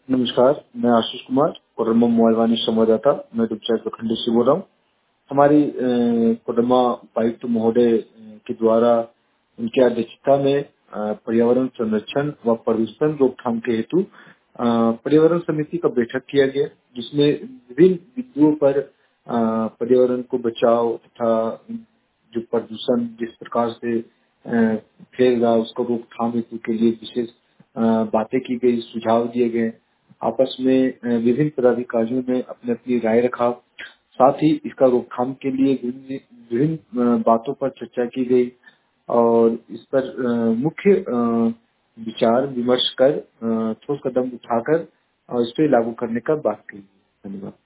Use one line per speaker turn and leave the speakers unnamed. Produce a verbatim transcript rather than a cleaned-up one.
नमस्कार, मैं आशीष कुमार कोडरमा मोबाइल वाणी संवाददाता। मैं दुबचाई प्रखंड से बोल रहा हूँ। हमारी अ, कोडरमा उपायुक्त महोदय अ, के द्वारा उनके अध्यक्षता में अ, पर्यावरण संरक्षण व प्रदूषण रोकथाम के हेतु अ, पर्यावरण समिति का बैठक किया गया, जिसमें विभिन्न बिंदुओं पर अ, पर्यावरण को बचाव तथा जो प्रदूषण जिस प्रकार से अ, फैल रहा है उसको रोकथाम हेतु के लिए विशेष अ, बातें की गई, सुझाव दिए गए। आपस में अ, विभिन्न पदाधिकारियों ने अपनी अपनी राय रखा। साथ ही इसका रोकथाम के लिए विभिन्न विभिन्न, अ, बातों पर चर्चा की गई और इस पर अ, मुख्य अ, विचार विमर्श कर अ, ठोस कदम उठाकर और इस पे लागू करने का बात की। धन्यवाद।